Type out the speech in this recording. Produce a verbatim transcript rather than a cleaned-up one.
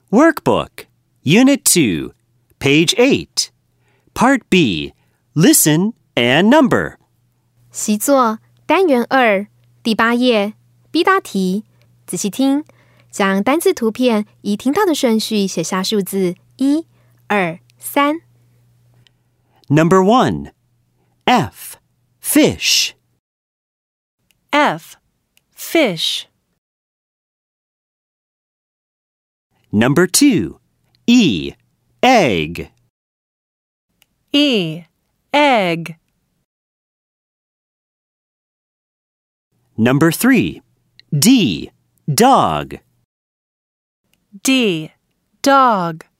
Workbook, Unit two, Page eight. Part B, Listen and Number. 习作单元二第八页 B 大题，仔细听，将单字图片以听到的顺序写下数字一、二、三。 Number one, F, fish. F, fish. Number two, E, egg. E, egg. Number three, D, dog. D, dog.